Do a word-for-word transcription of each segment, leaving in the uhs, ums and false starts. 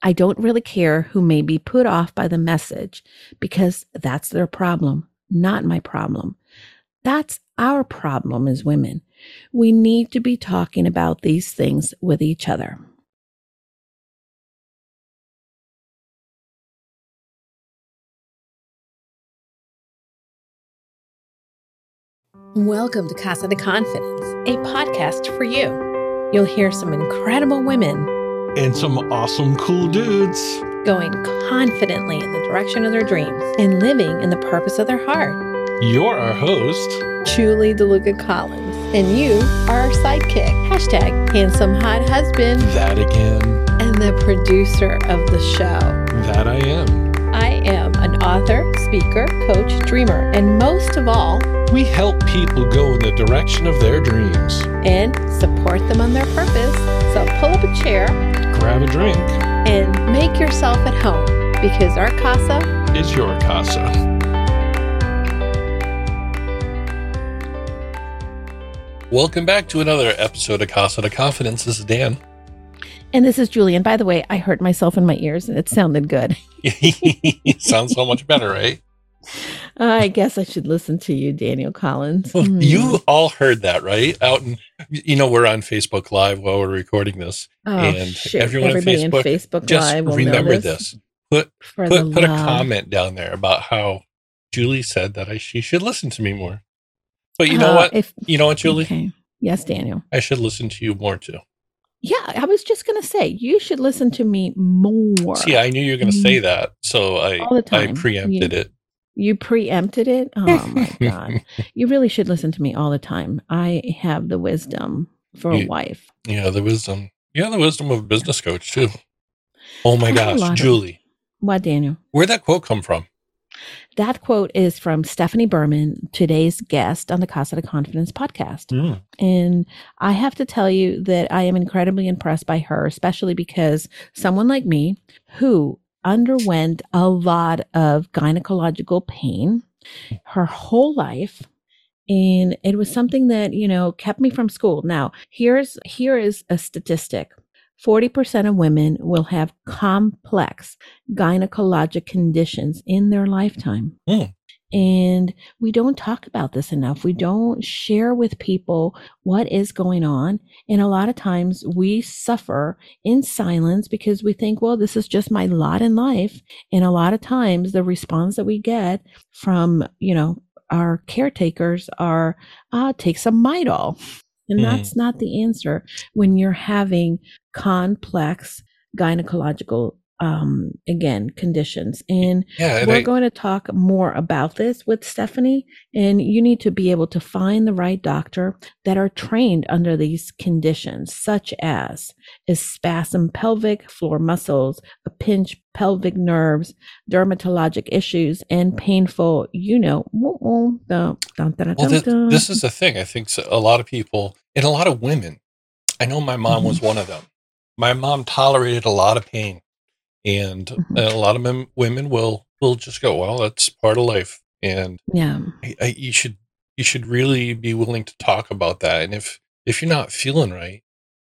I don't really care who may be put off by the message because that's their problem, not my problem. That's our problem as women. We need to be talking about these things with each other. Welcome to Casa de Confidence, a podcast for you. You'll hear some incredible women and some awesome, cool dudes going confidently in the direction of their dreams and living in the purpose of their heart. You're our host, Julie DeLuca Collins, and you are our sidekick. Hashtag handsome hot husband. That again. And the producer of the show. That I am. I am an author, speaker, coach, dreamer, and most of all, we help people go in the direction of their dreams and support them on their purpose. So pull up a chair, grab a drink, and make yourself at home because our casa is your casa. Welcome back to another episode of Casa de Confidence. This is Dan. And this is Julie. And by the way, I heard myself in my ears and it sounded good. Sounds so much better, right? I guess I should listen to you, Daniel Collins. Well, mm. You all heard that, right? Out in, you know, we're on Facebook Live while we're recording this. Oh, and shit. everyone Everybody on Facebook, in Facebook just Live will remember know this. this. Put For put, put a love. comment down there about how Julie said that I she should listen to me more. But you know Uh, what? If, you know what, Julie? Okay. Yes, Daniel. I should listen to you more too. Yeah, I was just going to say, you should listen to me more. See, I knew you were going to say that, so I, All the time. I preempted you, it. You preempted it? Oh, my God. You really should listen to me all the time. I have the wisdom for you, a wife. Yeah, the wisdom. Yeah, the wisdom of a business coach, too. Oh, my gosh, Julie. Of, what, Daniel? Where'd that quote come from? That quote is from Stephanie Berman, today's guest on the Casa de Confidence podcast. Mm. And I have to tell you that I am incredibly impressed by her, especially because someone like me who underwent a lot of gynecological pain her whole life. And it was something that, you know, kept me from school. Now, here's here is a statistic. forty percent of women will have complex gynecologic conditions in their lifetime. Mm. And we don't talk about this enough. We don't share with people what is going on. And a lot of times we suffer in silence because we think, well, this is just my lot in life. And a lot of times the response that we get from, you know, our caretakers are, ah, take some Midol. And Mm. that's not the answer when you're having complex gynecological, um, again, conditions. And Yeah, we're I, going to talk more about this with Stephanie. And you need to be able to find the right doctor that are trained under these conditions, such as a spasm pelvic floor muscles, a pinch pelvic nerves, dermatologic issues, and painful, you know, dun, dun, dun, well, th- dun. this is the thing. I think so, a lot of people and a lot of women, I know my mom Mhm. was one of them. My mom tolerated a lot of pain. And Mhm. a lot of men, women will will just go, well, that's part of life, and Yeah. I, I, you should you should really be willing to talk about that. And if if you're not feeling right,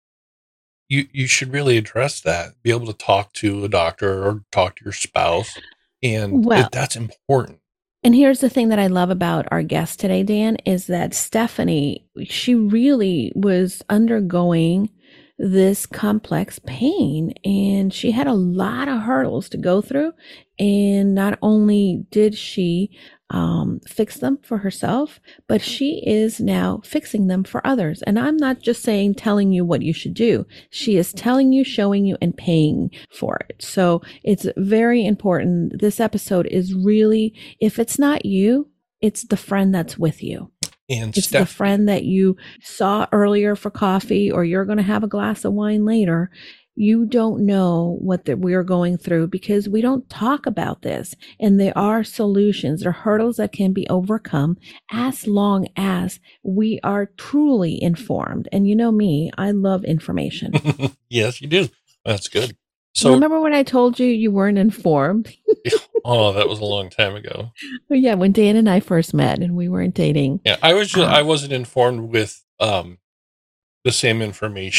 you you should really address that. Be able to talk to a doctor or talk to your spouse, and Well- it, that's important. And here's the thing that I love about our guest today, Dan, is that Stephanie, she really was undergoing this complex pain and she had a lot of hurdles to go through. And not only did she um, fix them for herself, but she is now fixing them for others. And I'm not just saying, telling you what you should do. She is telling you, showing you, and paying for it. So it's very important. This episode is really, if it's not you, it's the friend that's with you. And It's Steph, the friend that you saw earlier for coffee, or you're going to have a glass of wine later. You don't know what that we're going through because we don't talk about this. And there are solutions, there are hurdles that can be overcome as long as we are truly informed. And you know me, I love information. yes, you do. That's good. So, remember when I told you you weren't informed? oh, that was a long time ago. Oh, yeah, when Dan and I first met and we weren't dating. Yeah, I was. Just, Uh, I wasn't informed with um the same information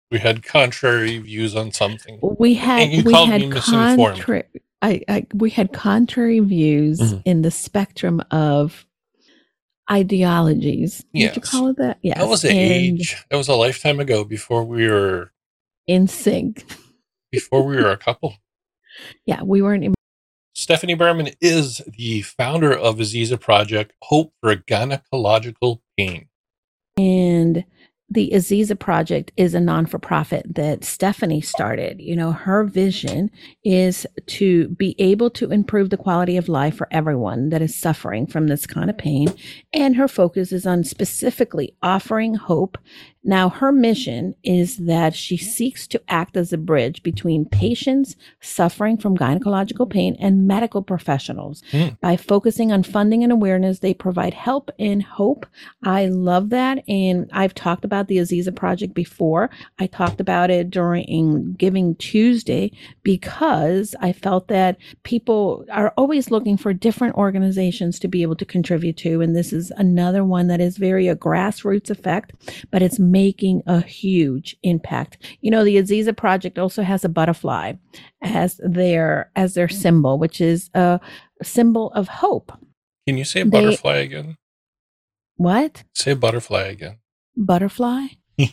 We had contrary views on something. We had And you we called had me misinformed. contra- I, I we had contrary views Mhm. in the spectrum of ideologies. Would you Yes. call it that? Yes. That was the and age. That was a lifetime ago before we were in sync. before we were a couple. Yeah, we weren't. in- Stephanie Berman is the founder of Aziza Project, Hope for Gynecological Pain. And the Aziza Project is a non-for-profit that Stephanie started. You know, her vision is to be able to improve the quality of life for everyone that is suffering from this kind of pain. And her focus is on specifically offering hope. Now, her mission is that she seeks to act as a bridge between patients suffering from gynecological pain and medical professionals. Mm. By focusing on funding and awareness, they provide help and hope. I love that. And I've talked about the Aziza Project before. I talked about it during Giving Tuesday because I felt that people are always looking for different organizations to be able to contribute to. And this is another one that is very a grassroots effect, but it's making a huge impact. You know, the Aziza Project also has a butterfly as their as their symbol, which is a symbol of hope. Can you say They- butterfly again? What? Say butterfly again. Butterfly?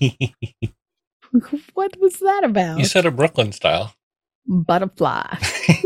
What was that about? You said it Brooklyn style. Butterfly.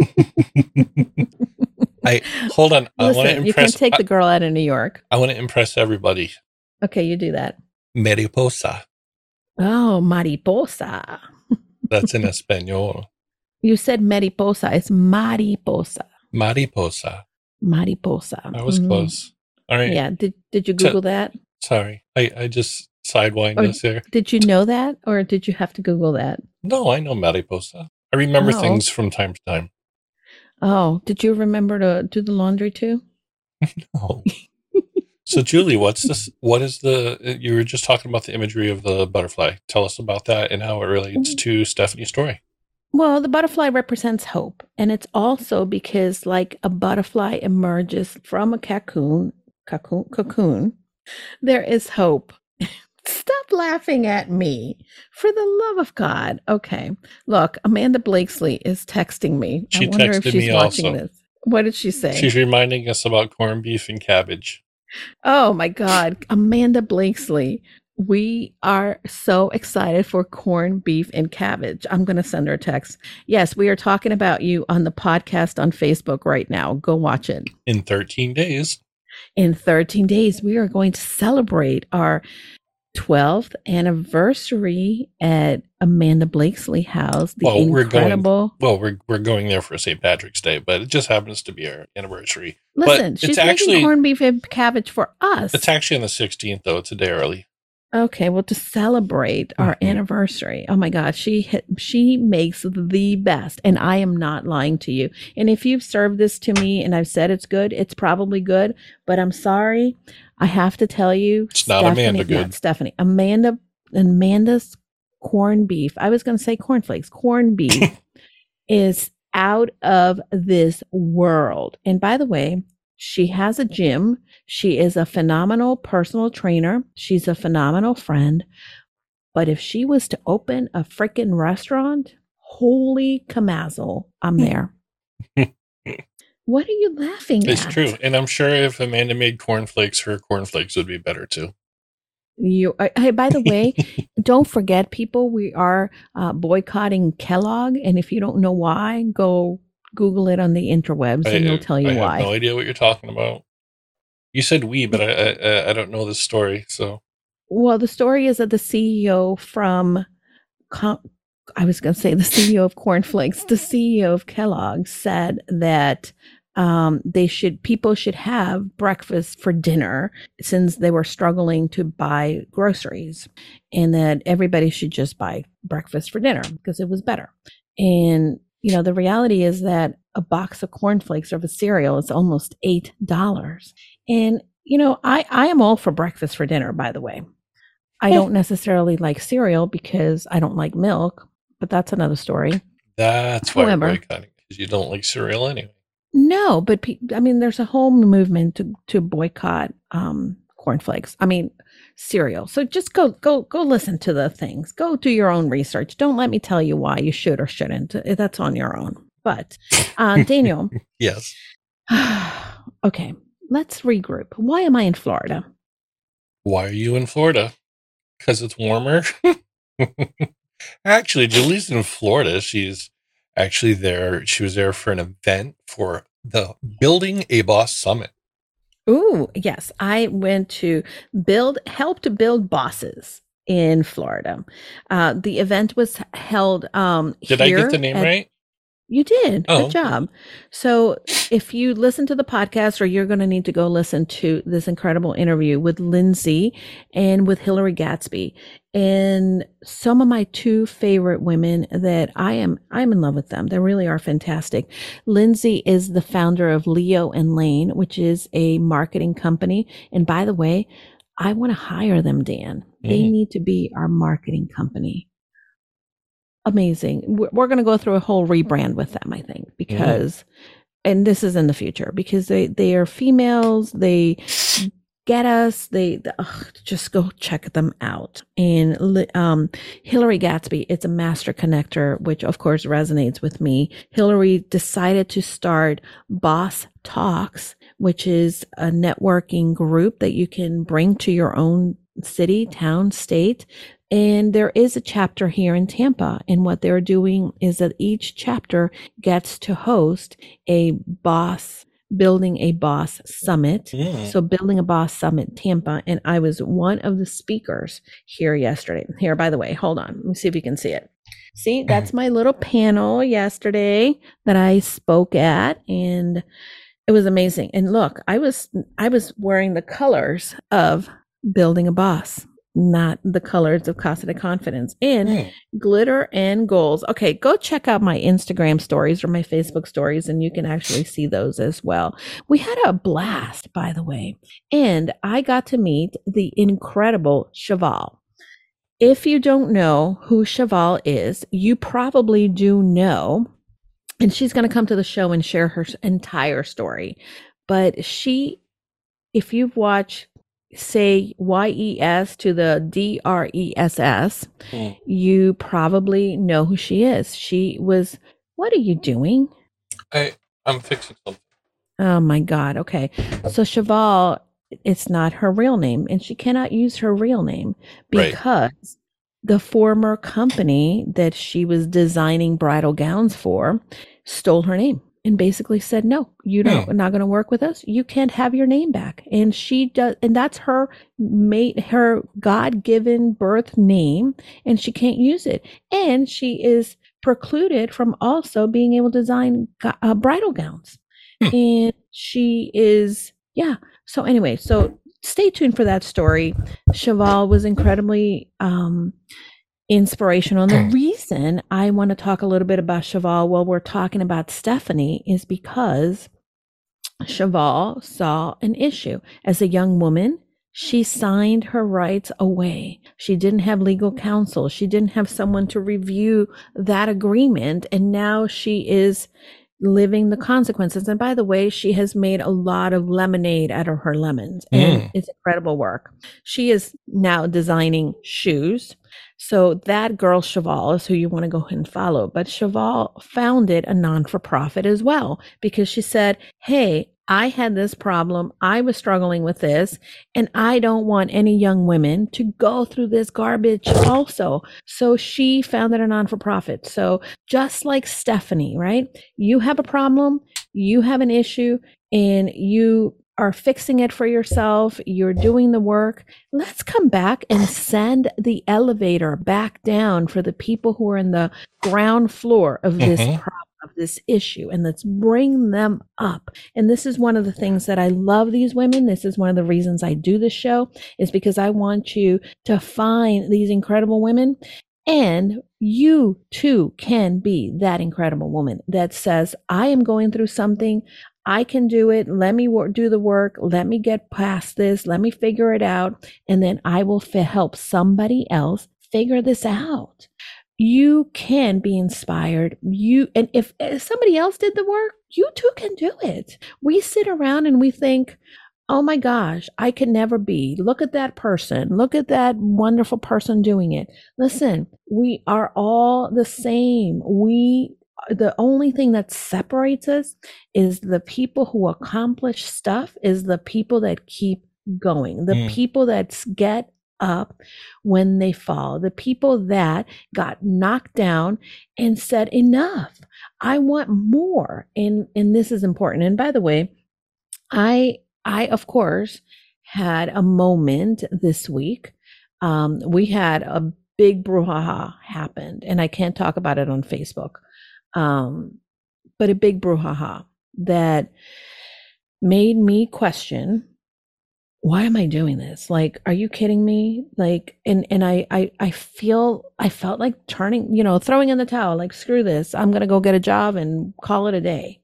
I hold on. I want to Listen, you can impress. take the girl out of New York. I, I want to impress everybody. Okay, you do that. Mariposa. Oh, mariposa. That's in Espanol. You said mariposa. It's mariposa. Mariposa. Mariposa. I was Mhm. close. All right. Yeah. Did Did you So- Google that? Sorry. I, I just sidewinded Or- us there. Did you know that, or did you have to Google that? No, I know Mariposa. I remember Oh. things from time to time. Oh, did you remember to do the laundry too? Oh. So, Julie, what's this? What is the? You were just talking about the imagery of the butterfly. Tell us about that and how it relates to Stephanie's story. Well, the butterfly represents hope. And it's also because, like a butterfly emerges from a cocoon, cocoon, cocoon, there is hope. Stop laughing at me. For the love of God. Okay. Look, Amanda Blakesley is texting me. She I wonder if texted she's me watching also. this. What did she say? She's reminding us about corned beef and cabbage. Oh my God. Amanda Blakesley. We are so excited for corned beef and cabbage. I'm going to send her a text. Yes, we are talking about you on the podcast on Facebook right now. Go watch it. In thirteen days. In thirteen days, we are going to celebrate our twelfth anniversary at Amanda Blakesley House. The Well, we're going- incredible. Well, we're we're going there for Saint Patrick's Day, but it just happens to be our anniversary. Listen, but she's it's making actually corned beef and cabbage for us. it's actually on the sixteenth, though. It's a day early. Okay, well, to celebrate our Mhm. anniversary, oh my God, she hit, she makes the best, and I am not lying to you. And if you've served this to me and I've said it's good, it's probably good. But I'm sorry, I have to tell you, It's not Amanda good. not Stephanie, Amanda, Amanda's corned beef. I was going to say cornflakes. Corned beef is out of this world. And by the way, she has a gym. She is a phenomenal personal trainer. She's a phenomenal friend. But if she was to open a freaking restaurant, holy camazel, I'm there. What are you laughing It's at? true, and I'm sure if Amanda made cornflakes, her cornflakes would be better too. You, I, I, by the way, don't forget, people, we are uh, boycotting Kellogg. And if you don't know why, go Google it on the interwebs and I, they'll tell you I why. have no idea what you're talking about. You said we, but I I, I don't know this story. So Well, the story is that the C E O from, Com- I was going to say the C E O of Cornflakes, the C E O of Kellogg said that um, they should, people should have breakfast for dinner since they were struggling to buy groceries, and that everybody should just buy breakfast for dinner because it was better. And, you know, the reality is that a box of cornflakes of a cereal is almost eight dollars. And, you know, I, I am all for breakfast for dinner, by the way. I don't necessarily like cereal because I don't like milk, but that's another story. that's why However- you're boycotting, because you don't like cereal anyway. No, but pe- I mean, there's a whole movement to, to boycott um, cornflakes. I mean, cereal. So just go, go, go listen to the things. Go do your own research. Don't let me tell you why you should or shouldn't. That's on your own. But uh, Daniel. Yes. Okay, let's regroup. Why am I in Florida? Why are you in Florida? Because it's warmer? Actually, Julie's in Florida. She's actually there. She was there for an event for the Building a Boss Summit. Ooh, yes. I went to build, help to build bosses in Florida. Uh, the event was held um, Did here I get the name at, right? You did. Oh. Good job. So if you listen to the podcast, or you're going to need to go listen to this incredible interview with Lindsay and with Hillary Gatsby, and some of my two favorite women that I am, I'm in love with them. They really are fantastic. Lindsay is the founder of Leo and Lane, which is a marketing company. And by the way, I want to hire them, Dan. Mm. They need to be our marketing company. Amazing. We're going to go through a whole rebrand with them, I think, because, mm. and this is in the future, because they, they are females. They get us. They, ugh, just go check them out. And um, Hillary Gatsby, it's a master connector, which of course resonates with me. Hillary decided to start Boss Talks, which is a networking group that you can bring to your own city, town, state. And there is a chapter here in Tampa. And what they're doing is that each chapter gets to host a boss, building a boss summit. Yeah. So building a boss summit, Tampa. And I was one of the speakers here yesterday. Here, by the way, hold on. Let me see if you can see it. See, that's my little panel yesterday that I spoke at. And it was amazing. And look, I was, I was wearing the colors of Building a Boss, not the colors of Casa de Confidence, and mm. glitter and goals. Okay, go check out my Instagram stories or my Facebook stories, and you can actually see those as well. We had a blast, by the way, and I got to meet the incredible Cheval. If you don't know who Cheval is, you probably do know, and she's going to come to the show and share her entire story. But she, if you've watched, say Y E S to the D R E S S, mm. you probably know who she is. She was, what are you doing? I, I'm fixing something. Oh my God. Okay. So Cheval, it's not her real name, and she cannot use her real name because right. the former company that she was designing bridal gowns for stole her name. And basically said, no, you don't, hmm. not going to work with us. You can't have your name back. And she does, and that's her mate, her God-given birth name, and she can't use it. And she is precluded from also being able to design uh, bridal gowns. Hmm. And she is, yeah. So anyway, so stay tuned for that story. Cheval was incredibly, um, inspirational. And the reason I want to talk a little bit about Cheval while we're talking about Stephanie is because Cheval saw an issue. As a young woman, she signed her rights away. She didn't have legal counsel. She didn't have someone to review that agreement. And now she is living the consequences. And by the way, she has made a lot of lemonade out of her lemons. And mm. it's incredible work. She is now designing shoes. So that girl Cheval is who you want to go ahead and follow. But Cheval founded a non-for-profit as well, because she said, hey, I had this problem. I was struggling with this, and I don't want any young women to go through this garbage also. So she founded a non-for-profit. So just like Stephanie, right? You have a problem, you have an issue, and you are fixing it for yourself. You're doing the work. Let's come back and send the elevator back down for the people who are in the ground floor of this mm-hmm. problem, of this issue, and let's bring them up. And this is one of the things that I love these women. This is one of the reasons I do this show, is because I want you to find these incredible women. And you too can be that incredible woman that says, I am going through something. I can do it. Let me work, do the work. Let me get past this. Let me figure it out. And then I will f- help somebody else figure this out. You can be inspired. You, and if, if somebody else did the work, you too can do it. We sit around and we think, oh my gosh, I could never be. Look at that person. Look at that wonderful person doing it. Listen, we are all the same. We, the only thing that separates us is the people who accomplish stuff, is the people that keep going, the Mm. people that get up when they fall, the people that got knocked down and said, enough. I want more. And and this is important. And by the way, I I of course had a moment this week. Um, we had a big brouhaha happened, and I can't talk about it on Facebook. Um, but a big brouhaha that made me question, why am I doing this? Like, are you kidding me? Like, and and I I I feel I felt like turning, you know, throwing in the towel, like, screw this. I'm gonna go get a job and call it a day.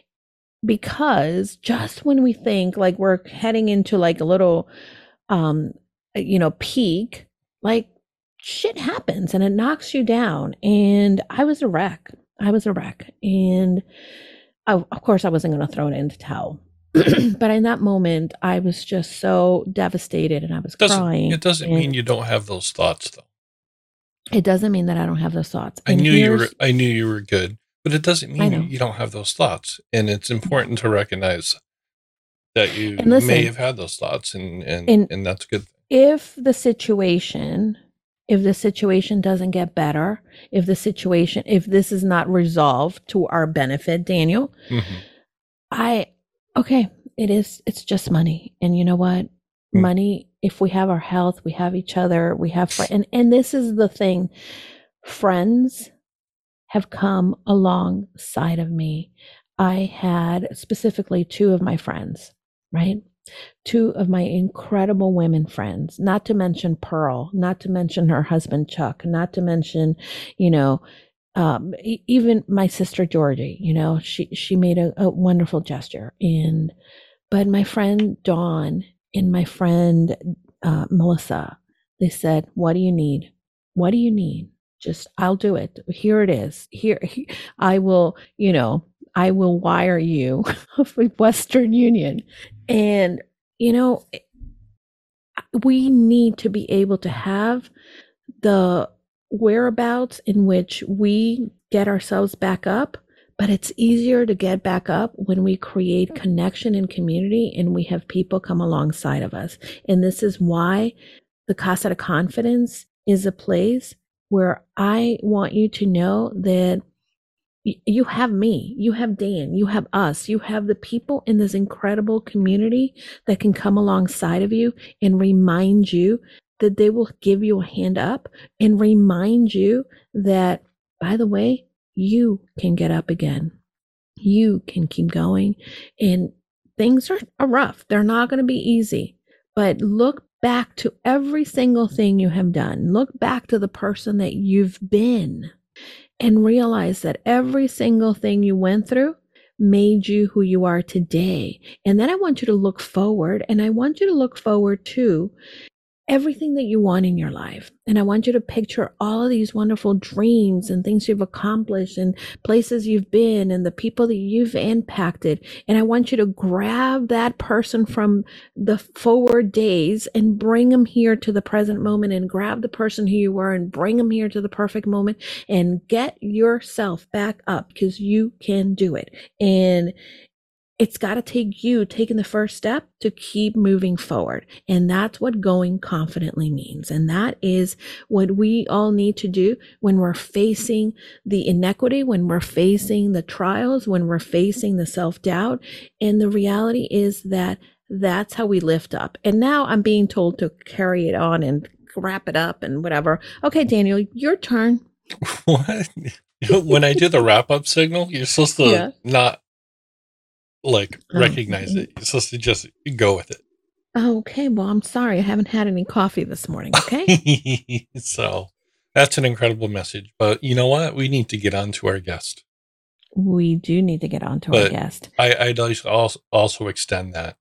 Because just when we think like we're heading into like a little um you know, peak, like shit happens and it knocks you down. And I was a wreck. I was a wreck. And I, of course I wasn't going to throw it in the towel. But in that moment, I was just so devastated and I was Doesn't crying. it doesn't and mean you don't have those thoughts though. It doesn't mean that I don't have those thoughts. I And knew you were here's, I knew you were good, but it doesn't I mean know. you don't have those thoughts. And it's important to recognize that you And may listen, have had those thoughts, and and, and and that's a good thing. if the situation, if the situation doesn't get better, if the situation, if this is not resolved to our benefit, Daniel, Mhm. I, okay, it is, it's just money. And you know what? Mm. Money, if we have our health, we have each other, we have, fr- and, and this is the thing, friends have come alongside of me. I had specifically two of my friends, right? Two of my incredible women friends, not to mention Pearl, not to mention her husband, Chuck, not to mention, you know, um, e- even my sister Georgie, you know, she, she made a, a wonderful gesture. And, but my friend Dawn and my friend uh, Melissa, they said, what do you need? What do you need? Just, I'll do it. Here it is. Here, I will, you know, I will wire you with Western Union. And, you know, we need to be able to have the whereabouts in which we get ourselves back up. But it's easier to get back up when we create connection and community and we have people come alongside of us. And this is why the Casa de Confidence is a place where I want you to know that you have me, you have Dan, you have us, you have the people in this incredible community that can come alongside of you and remind you that they will give you a hand up and remind you that, by the way, you can get up again. You can keep going. And things are, are rough. They're not going to be easy. But look back to every single thing you have done. Look back to the person that you've been and realize that every single thing you went through made you who you are today. And then I want you to look forward, and I want you to look forward to everything that you want in your life. And I want you to picture all of these wonderful dreams and things you've accomplished and places you've been and the people that you've impacted. And I want you to grab that person from the forward days and bring them here to the present moment, and grab the person who you were and bring them here to the perfect moment, and get yourself back up, because you can do it. And it's got to take you taking the first step to keep moving forward. And that's what going confidently means. And that is what we all need to do when we're facing the inequity, when we're facing the trials, when we're facing the self-doubt. And the reality is that that's how we lift up. And now I'm being told to carry it on and wrap it up and whatever. Okay, Daniel, your turn. What? When I do the wrap up signal, you're supposed to Yeah. not like Oh. recognize it. You're supposed to just go with it. Okay, well, I'm sorry. I haven't had any coffee this morning, okay? So that's an incredible message. But you know what? We need to get on to our guest. We do need to get on to our But guest. I, I'd also also extend that.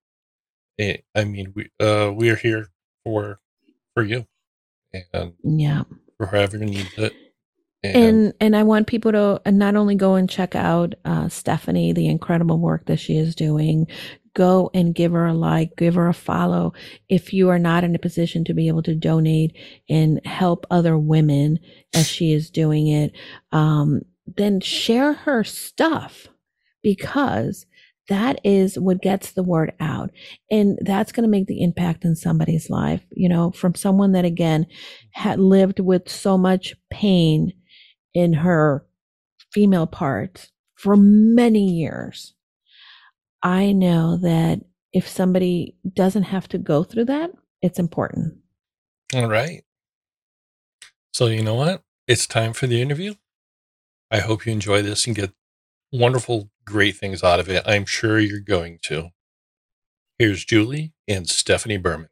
I I mean, we uh we are here for for you, and Yeah. for whoever needs it. And And and I want people to not only go and check out uh, Stephanie, the incredible work that she is doing. go and give her a like, give her a follow. If you are not in a position to be able to donate and help other women as she is doing it, um, then share her stuff, because that is what gets the word out. And that's going to make the impact in somebody's life, you know, from someone that, again, had lived with so much pain in her female parts for many years. I know that if somebody doesn't have to go through that, it's important. All right. So you know what? It's time for the interview. I hope you enjoy this and get wonderful, great things out of it. I'm sure you're going to. Here's Julie and Stephanie Berman.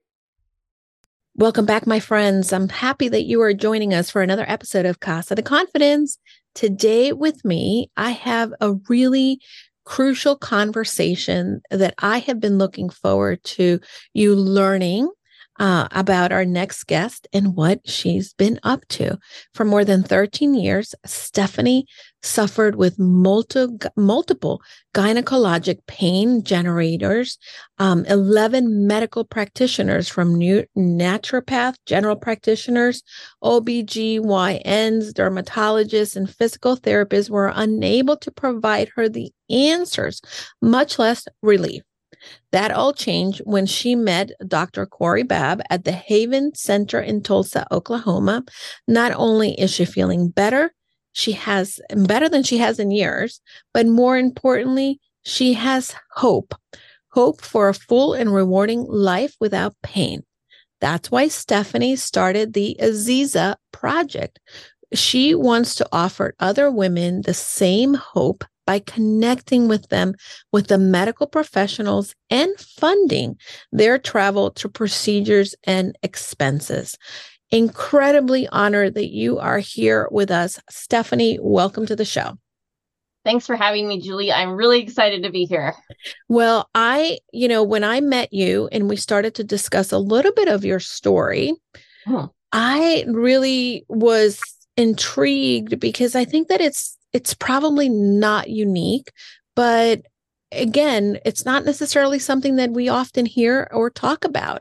Welcome back, my friends. I'm happy that you are joining us for another episode of Casa de Confidence. Today with me, I have a really crucial conversation that I have been looking forward to you learning uh, about our next guest and what she's been up to. For more than thirteen years, Stephanie suffered with multi, multiple gynecologic pain generators, um, eleven medical practitioners from new, naturopath, general practitioners, O B G Y Ns, dermatologists, and physical therapists were unable to provide her the answers, much less relief. That all changed when she met Doctor Corey Babb at the Haven Center in Tulsa, Oklahoma. Not only is she feeling better, she has better than she has in years, but more importantly, she has hope, hope for a full and rewarding life without pain. That's why Stephanie started the Aziza Project. She wants to offer other women the same hope by connecting with them with the medical professionals and funding their travel to procedures and expenses. Incredibly honored that you are here with us. Stephanie, welcome to the show. Thanks for having me, Julie. I'm really excited to be here. Well, I, you know, when I met you and we started to discuss a little bit of your story, hmm. I really was intrigued because I think that it's it's probably not unique, but again, it's not necessarily something that we often hear or talk about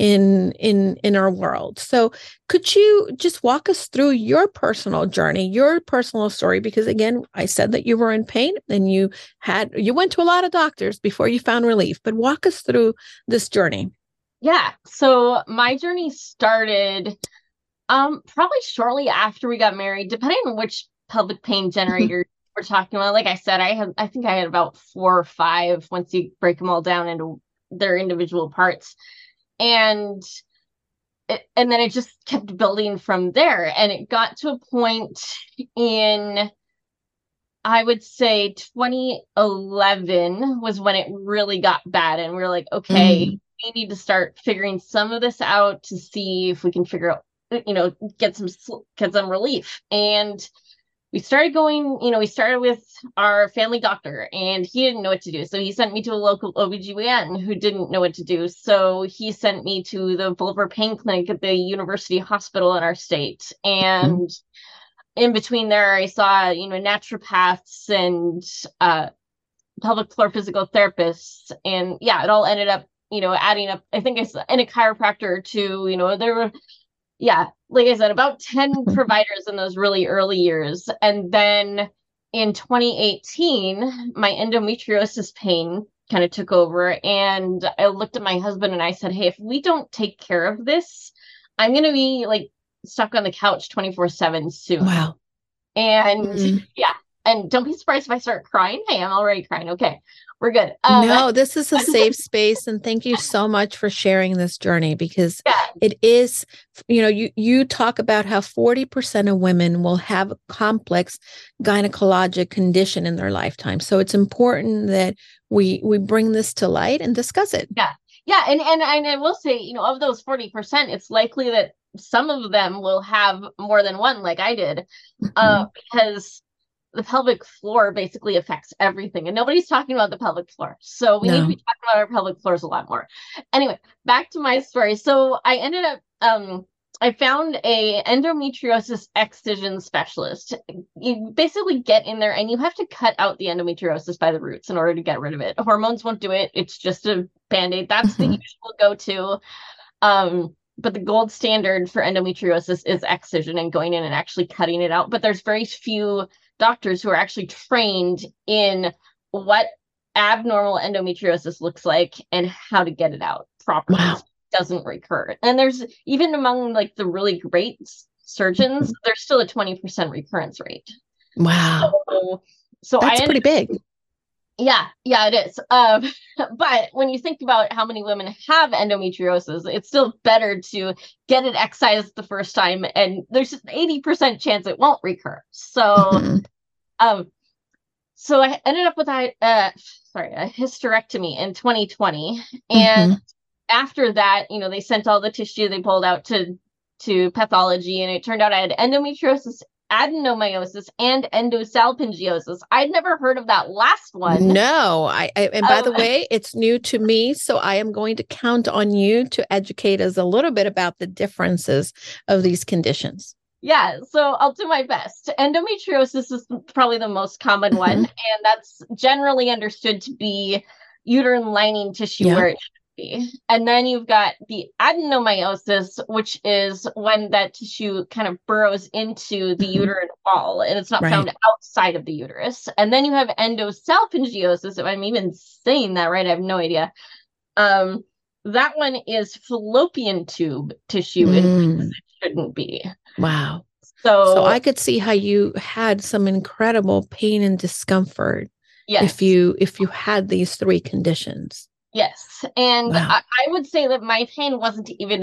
in in in our world. So could you just walk us through your personal journey, your personal story? Because again, I said that you were in pain and you had you went to a lot of doctors before you found relief, but walk us through this journey. Yeah. So my journey started um probably shortly after we got married, depending on which pelvic pain generator we're talking about. Like I said, I had I think I had about four or five once you break them all down into their individual parts. And it, and then it just kept building from there. And it got to a point in, I would say twenty eleven was when it really got bad. And we were like, okay, mm. we need to start figuring some of this out to see if we can figure out, you know, get some, get some relief. And we started going, you know, we started with our family doctor and he didn't know what to do. So he sent me to a local O B G Y N who didn't know what to do. So he sent me to the vulvar pain clinic at the University Hospital in our state. And mm-hmm. in between there, I saw, you know, naturopaths and uh, pelvic floor physical therapists. And yeah, it all ended up, you know, adding up, I think I saw, and a chiropractor or two, you know, there were, yeah, like I said, about ten providers in those really early years. And then in twenty eighteen, my endometriosis pain kind of took over. And I looked at my husband and I said, hey, if we don't take care of this, I'm going to be like stuck on the couch twenty-four seven soon. Wow. And mm-hmm. yeah. And don't be surprised if I start crying. Hey, I'm already crying. Okay. We're good. Um, no, this is a safe space. And thank you so much for sharing this journey because yeah. it is, you know, you, you talk about how forty percent of women will have a complex gynecologic condition in their lifetime. So it's important that we, we bring this to light and discuss it. Yeah. Yeah. And, and, and I will say, you know, of those forty percent, it's likely that some of them will have more than one, like I did, mm-hmm. uh, because the pelvic floor basically affects everything and nobody's talking about the pelvic floor. So we no. need to be talking about our pelvic floors a lot more. Anyway, back to my story. So I ended up, um, I found a endometriosis excision specialist. You basically get in there and you have to cut out the endometriosis by the roots in order to get rid of it. Hormones won't do it. It's just a Band-Aid. That's mm-hmm. the usual go-to. Um, but the gold standard for endometriosis is excision and going in and actually cutting it out. But there's very few doctors who are actually trained in what abnormal endometriosis looks like and how to get it out properly. Wow. Doesn't recur. And there's even among like the really great surgeons, there's still a twenty percent recurrence rate. Wow. So, so that's I pretty big. Yeah, yeah, it is. Um, but when you think about how many women have endometriosis, it's still better to get it excised the first time, and there's an eighty percent chance it won't recur. So, mm-hmm. um, so I ended up with a uh, sorry a hysterectomy in twenty twenty, and mm-hmm. after that, you know, they sent all the tissue they pulled out to to pathology, and it turned out I had endometriosis, adenomyosis, and endosalpingiosis. I'd never heard of that last one. No, I, I and by um, the way, it's new to me, so I am going to count on you to educate us a little bit about the differences of these conditions. Yeah, so I'll do my best. Endometriosis is probably the most common one, mm-hmm. and that's generally understood to be uterine lining tissue yeah. where it should be. And then you've got the adenomyosis, which is when that tissue kind of burrows into the mm-hmm. uterine wall and it's not right. found outside of the uterus. And then you have endosalpingiosis, if I'm even saying that right, I have no idea. Um, that one is fallopian tube tissue mm. in places it shouldn't be. Wow. So, so I could see how you had some incredible pain and discomfort yes. if you if you had these three conditions. Yes. And wow. I, I would say that my pain wasn't even,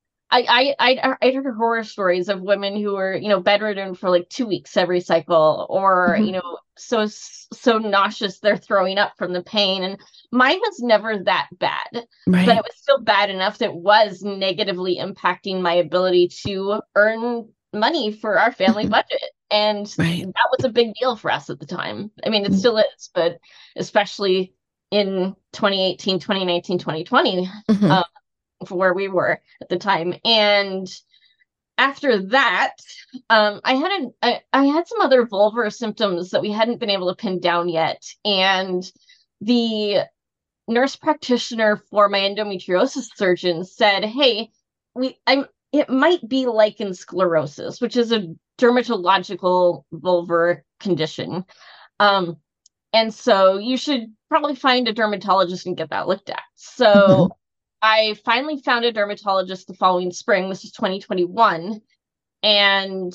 I, I, I, I heard horror stories of women who were, you know, bedridden for like two weeks every cycle, or, mm-hmm. you know, so, so nauseous they're throwing up from the pain. And mine was never that bad, right. but it was still bad enough that it was negatively impacting my ability to earn money for our family mm-hmm. budget. And right. that was a big deal for us at the time. I mean, it mm-hmm. still is, but especially in twenty eighteen, twenty nineteen, twenty twenty, mm-hmm. um, for where we were at the time. And after that, um, I had a, I, I had some other vulvar symptoms that we hadn't been able to pin down yet. And the nurse practitioner for my endometriosis surgeon said, hey, we I'm it might be lichen sclerosis, which is a dermatological vulvar condition. Um, and so you should probably find a dermatologist and get that looked at. So mm-hmm. I finally found a dermatologist the following spring. This is twenty twenty-one. And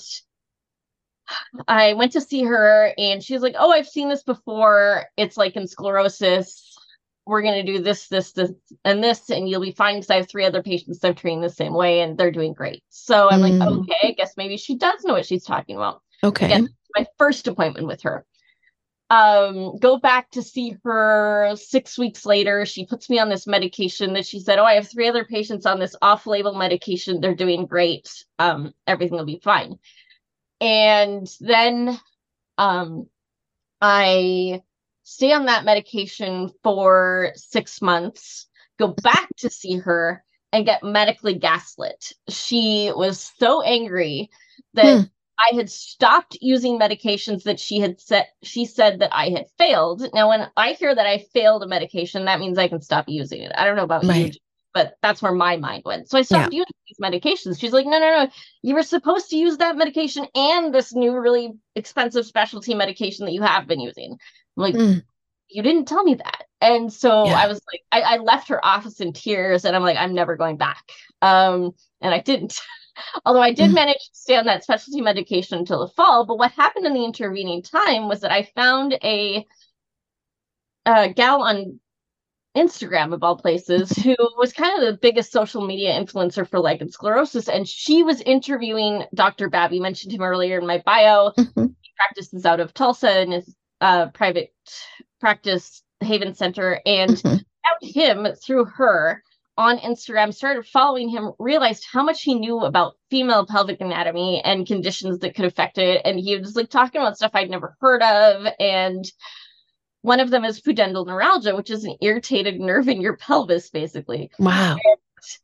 I went to see her and she was like, oh, I've seen this before. It's lichen sclerosis. We're going to do this, this, this, and this, and you'll be fine because I have three other patients that I'm treating the same way and they're doing great. So I'm mm. like, okay, I guess maybe she does know what she's talking about. Okay. Again, my first appointment with her. Um, go back to see her six weeks later. She puts me on this medication that she said, oh, I have three other patients on this off-label medication. They're doing great. Um, everything will be fine. And then um, I stay on that medication for six months, go back to see her and get medically gaslit. She was so angry that hmm. I had stopped using medications that she had said, she said that I had failed. Now, when I hear that I failed a medication, that means I can stop using it. I don't know about right. you, but that's where my mind went. So I stopped yeah. using these medications. She's like, no, no, no. You were supposed to use that medication and this new really expensive specialty medication that you have been using. I'm like, mm. you didn't tell me that. And so yeah. I was like, I, I left her office in tears and I'm like, I'm never going back. Um, and I didn't. Although I did mm. manage to stay on that specialty medication until the fall. But what happened in the intervening time was that I found a, a gal on Instagram, of all places, who was kind of the biggest social media influencer for lichen sclerosis. And she was interviewing Doctor Babby, mentioned him earlier in my bio. Mm-hmm. He practices out of Tulsa and his uh, private practice, Haven Center. And mm-hmm. found him through her on Instagram, started following him, realized how much he knew about female pelvic anatomy and conditions that could affect it. And he was like talking about stuff I'd never heard of. And one of them is pudendal neuralgia, which is an irritated nerve in your pelvis, basically. Wow. And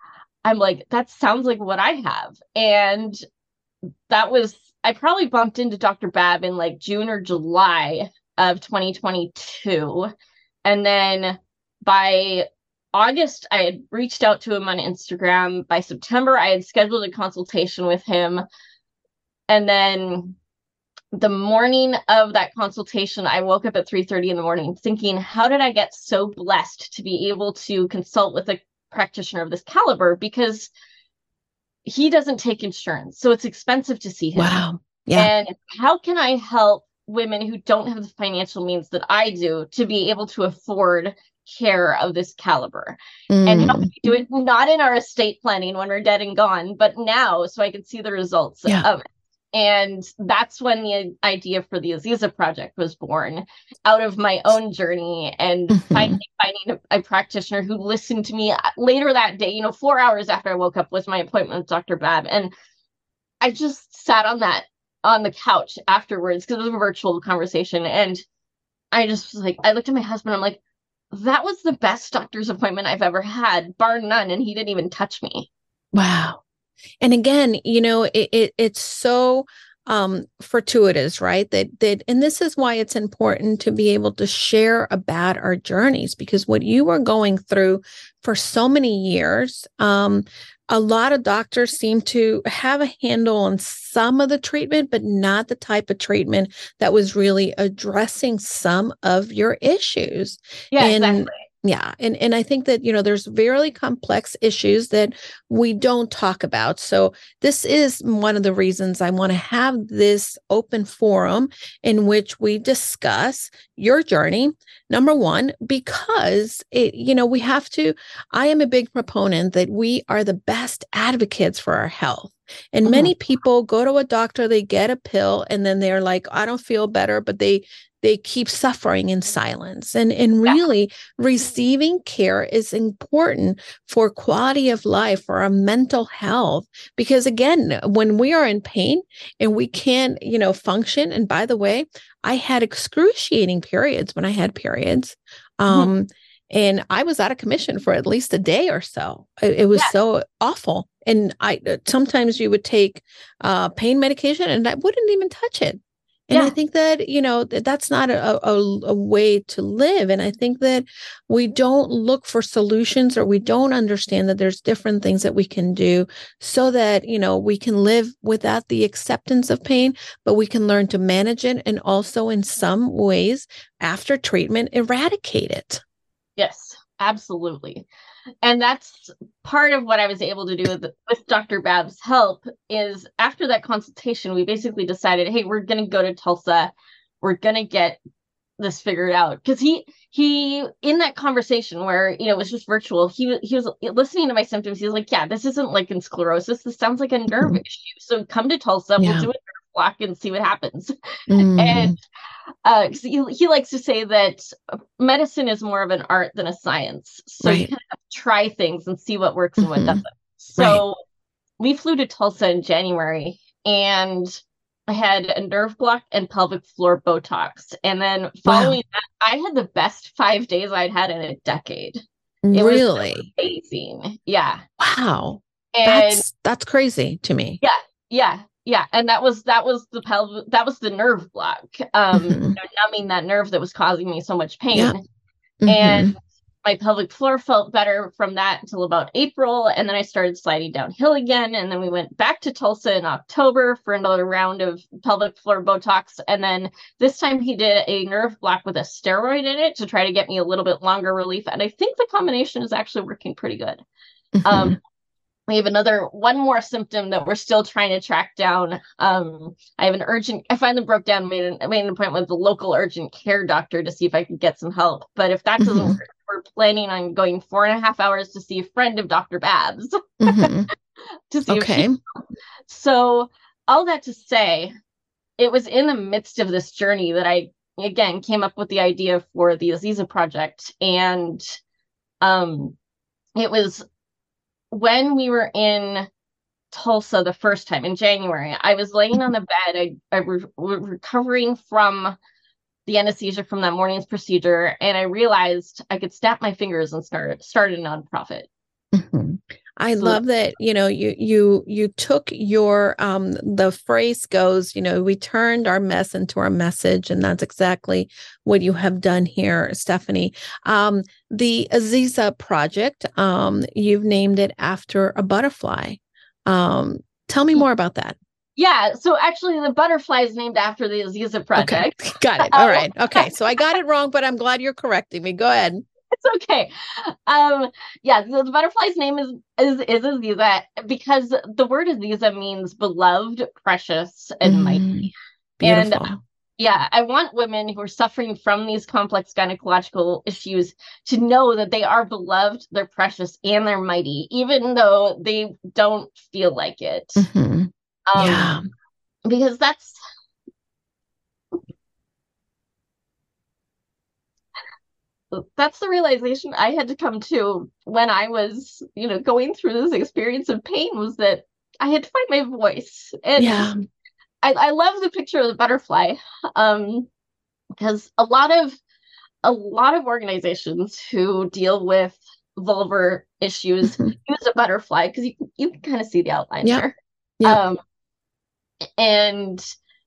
I'm like, that sounds like what I have. And that was, I probably bumped into Doctor Babb in like June or July of twenty twenty-two. And then by August, I had reached out to him on Instagram. By September, I had scheduled a consultation with him. And then the morning of that consultation, I woke up at three thirty in the morning thinking, how did I get so blessed to be able to consult with a practitioner of this caliber? Because he doesn't take insurance, so it's expensive to see him. Wow. Yeah. And how can I help women who don't have the financial means that I do to be able to afford care of this caliber? Mm. And how can we do it not in our estate planning when we're dead and gone, but now, so I can see the results yeah. of it. And that's when the idea for the Aziza Project was born, out of my own journey and mm-hmm. finally finding a, a practitioner who listened to me later that day, you know, four hours after I woke up was my appointment with Doctor Babb. And I just sat on that, on the couch afterwards, because it was a virtual conversation. And I just was like, I looked at my husband, I'm like, that was the best doctor's appointment I've ever had, bar none. And he didn't even touch me. Wow. And again, you know, it, it it's so um, fortuitous, right? That that, and this is why it's important to be able to share about our journeys, because what you were going through for so many years, um, a lot of doctors seem to have a handle on some of the treatment, but not the type of treatment that was really addressing some of your issues. Yeah, and, exactly. Yeah. And, and I think that, you know, there's very complex issues that we don't talk about. So this is one of the reasons I want to have this open forum in which we discuss your journey. Number one, because, it, you know, we have to, I am a big proponent that we are the best advocates for our health. And mm-hmm. many people go to a doctor, they get a pill, and then they're like, I don't feel better, but they they keep suffering in silence. And, and really yeah. receiving care is important for quality of life, for our mental health. Because again, when we are in pain and we can't, you know, function, and by the way, I had excruciating periods when I had periods. Um, mm-hmm. And I was out of commission for at least a day or so. It, it was yeah. so awful. And I sometimes you would take uh, pain medication and I wouldn't even touch it. And yeah. I think that, you know, that's not a, a, a way to live. And I think that we don't look for solutions, or we don't understand that there's different things that we can do so that, you know, we can live without the acceptance of pain, but we can learn to manage it. And also in some ways, after treatment, eradicate it. Yes, absolutely. And that's part of what I was able to do with, with Doctor Babb's help. Is after that consultation, we basically decided, hey, we're going to go to Tulsa. We're going to get this figured out. Because he, he, in that conversation where, you know, it was just virtual, he, he was listening to my symptoms. He was like, yeah, this isn't lichen sclerosis. This sounds like a nerve mm-hmm. issue. So come to Tulsa. Yeah. We'll do a nerve block and see what happens. Mm. And Uh, he, he likes to say that medicine is more of an art than a science. So right. you kind of try things and see what works mm-hmm. and what doesn't. So right. we flew to Tulsa in January, and I had a nerve block and pelvic floor Botox. And then following wow. that, I had the best five days I'd had in a decade. It really? was amazing. Yeah. Wow. And that's, that's crazy to me. Yeah. Yeah. Yeah, and that was that was the pelvic that was the nerve block, um, mm-hmm. you know, numbing that nerve that was causing me so much pain. Yeah. Mm-hmm. And my pelvic floor felt better from that until about April, and then I started sliding downhill again. And then we went back to Tulsa in October for another round of pelvic floor Botox, and then this time he did a nerve block with a steroid in it to try to get me a little bit longer relief. And I think the combination is actually working pretty good. Mm-hmm. Um, We have another one more symptom that we're still trying to track down. Um, I have an urgent, I finally broke down, made an, made an appointment with the local urgent care doctor to see if I could get some help. But if that doesn't mm-hmm. work, we're planning on going four and a half hours to see a friend of Doctor Babb's. Mm-hmm. to see okay. if she, so all that to say, it was in the midst of this journey that I, again, came up with the idea for the Aziza Project. And um, it was when we were in Tulsa the first time in January. I was laying on the bed. I, I was re- recovering from the anesthesia from that morning's procedure, and I realized I could snap my fingers and start start a nonprofit. Mm-hmm. I So love that, you know, you you you took your um the phrase goes, you know, we turned our mess into our message, and that's exactly what you have done here, Stephanie. Um, the Aziza Project, um, you've named it after a butterfly. Um, tell me more about that. yeah, so actually the butterfly is named after the Aziza Project. Okay, got it. All right. Okay, so I got it wrong, but I'm glad you're correcting me. Go ahead. It's okay. Um, yeah, so the butterfly's name is is is Aziza because the word Aziza means beloved, precious, and mighty. Mm, And beautiful. yeah, I want women who are suffering from these complex gynecological issues to know that they are beloved, they're precious, and they're mighty, even though they don't feel like it. Hmm. Um, Yeah. because that's that's the realization I had to come to when I was, you know, going through this experience of pain, was that I had to find my voice. And Yeah. I, I love the picture of the butterfly, um, because a lot of a lot of organizations who deal with vulvar issues Mhm. use a butterfly because you you can kind of see the outline Yep. there. Yep. Um, and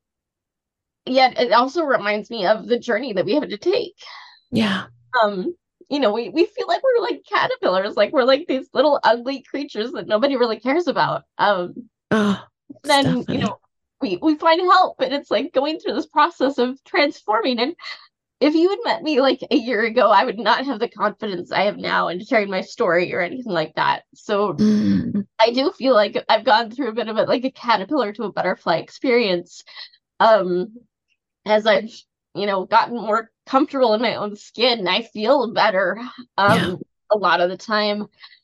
yet it also reminds me of the journey that we have to take. Yeah. Um, you know, we, we feel like we're like caterpillars, like we're like these little ugly creatures that nobody really cares about. Um, Oh, then, you Stephanie. know, we, we find help, and it's like going through this process of transforming. And if you had met me like a year ago, I would not have the confidence I have now in sharing my story or anything like that. So Mm, I do feel like I've gone through a bit of a like a caterpillar to a butterfly experience. Um, as I've, you know, gotten more comfortable in my own skin, I feel better yeah. um a lot of the time.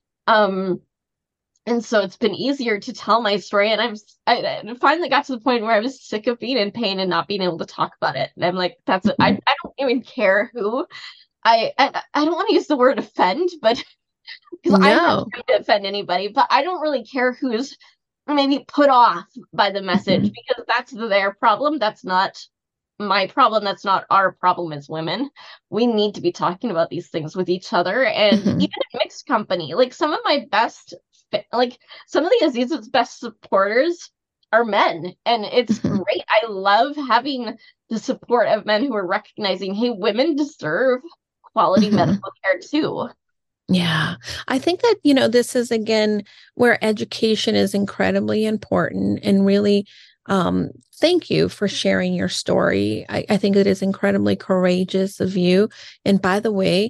Um and so it's been easier to tell my story, and I'm I, I finally got to the point where I was sick of being in pain and not being able to talk about it. And I'm like, that's it. I, Mhm. I don't even care who I I, I don't want to use the word offend, but because I'm not No. trying to offend anybody, but I don't really care who's maybe put off by the message, Mhm. because that's their problem. That's not my problem. That's not our problem as women. We need to be talking about these things with each other, and even Mhm. in mixed company. Like some of my best, like some of the Aziz's best supporters are men, and it's Mhm. great. I love having the support of men who are recognizing, hey, women deserve quality Mhm. medical care too. Yeah. I think that, you know, this is again where education is incredibly important, and really, um, thank you for sharing your story. I, I think it is incredibly courageous of you. And by the way,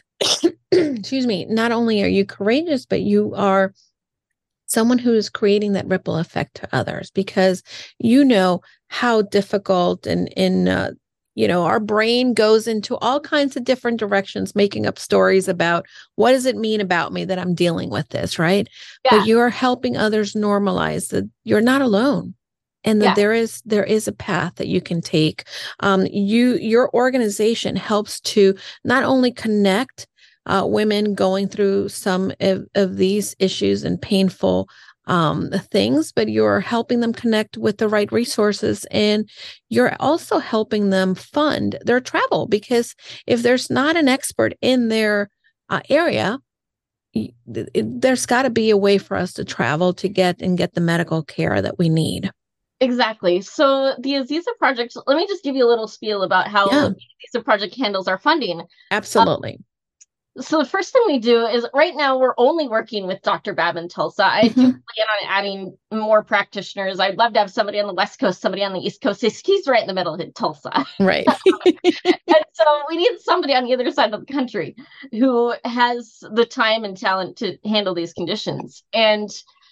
excuse me, not only are you courageous, but you are someone who is creating that ripple effect to others, because you know how difficult and in uh, you know, our brain goes into all kinds of different directions, making up stories about what does it mean about me that I'm dealing with this, right? But Yeah, you're helping others normalize that you're not alone, and that yeah, there is there is a path that you can take. Um, you your organization helps to not only connect uh, women going through some of, of these issues and painful um, things, but you're helping them connect with the right resources, and you're also helping them fund their travel, because if there's not an expert in their uh, area, it, it, there's got to be a way for us to travel to get and get the medical care that we need. exactly. So the Aziza Project, let me just give you a little spiel about how Yeah, the Aziza Project handles our funding. absolutely. So the first thing we do is, right now we're only working with Doctor Bab in Tulsa. I do Hmm. plan on adding more practitioners. I'd love to have somebody on the West Coast, somebody on the East Coast. He's right in the middle in Tulsa. Right. And so we need somebody on the other side of the country who has the time and talent to handle these conditions. And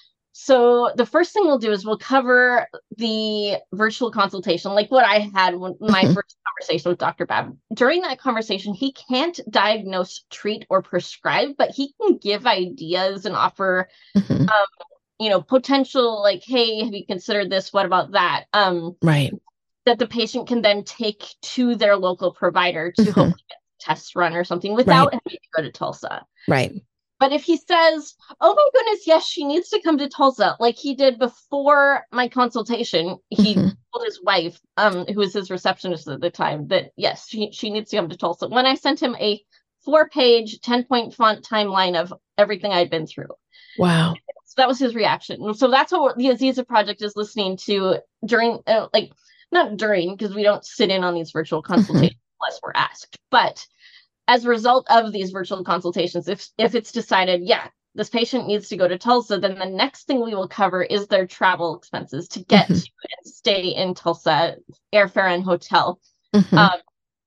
so the first thing we'll do is we'll cover the virtual consultation, like what I had when my Hmm. first conversation with Doctor Bab. During that conversation, he can't diagnose, treat, or prescribe, but he can give ideas and offer, Hmm. um, you know, potential, like, hey, have you considered this? What about that? Um, Right. that the patient can then take to their local provider to Hmm. hopefully get a test run or something Right. without having to go to Tulsa. Right. But if he says, oh my goodness, yes, she needs to come to Tulsa, like he did before my consultation, he Hmm. told his wife, um, who was his receptionist at the time, that yes, she, she needs to come to Tulsa. When I sent him a four page, ten point font timeline of everything I'd been through. Wow. So that was his reaction. So that's what the Aziza Project is listening to during, uh, like, not during, because we don't sit in on these virtual consultations mm-hmm. unless we're asked. But as a result of these virtual consultations, if if it's decided, yeah, this patient needs to go to Tulsa, then the next thing we will cover is their travel expenses to get mm-hmm. to and stay in Tulsa, airfare and hotel. Mm-hmm. Um,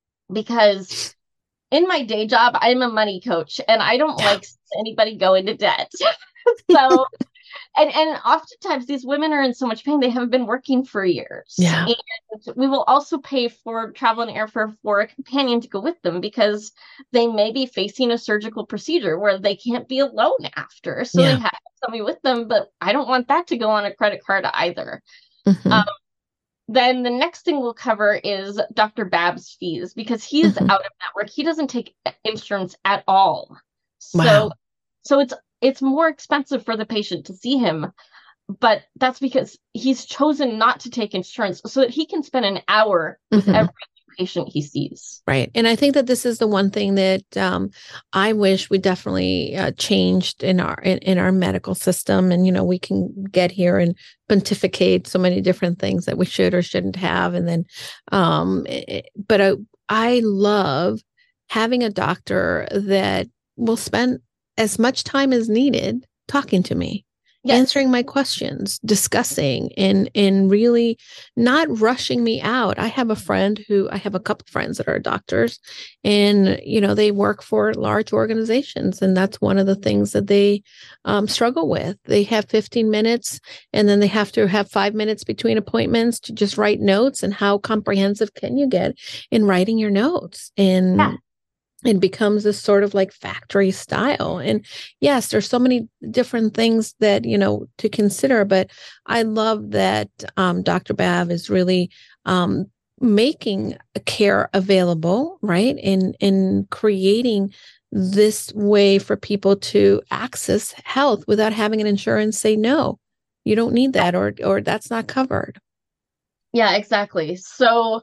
because in my day job, I'm a money coach, and I don't like anybody go into debt. So, and and oftentimes these women are in so much pain, they haven't been working for years. Yeah. And we will also pay for travel and airfare for a companion to go with them, because they may be facing a surgical procedure where they can't be alone after. So yeah. they have somebody with them, but I don't want that to go on a credit card either. Mm-hmm. Um, then the next thing we'll cover is Doctor Babb's fees, because he's mm-hmm. out of network. He doesn't take insurance at all. So, wow. so it's it's more expensive for the patient to see him, but that's because he's chosen not to take insurance so that he can spend an hour with mm-hmm. every patient he sees. Right. And I think that this is the one thing that um, I wish we definitely uh, changed in our in, in our medical system. And, you know, we can get here and pontificate so many different things that we should or shouldn't have. And then, um, it, but I, I love having a doctor that will spend as much time as needed talking to me, yes. answering my questions, discussing, and and really not rushing me out. I have a friend who I have a couple of friends that are doctors, and you know they work for large organizations, and that's one of the things that they um, struggle with. They have fifteen minutes, and then they have to have five minutes between appointments to just write notes. And how comprehensive can you get in writing your notes? And yeah. It becomes this sort of like factory style. And yes, there's so many different things that, you know, to consider, but I love that um, Doctor Babb is really um, making care available, right? And in creating this way for people to access health without having an insurance say, no, you don't need that, or or that's not covered. Yeah, exactly. So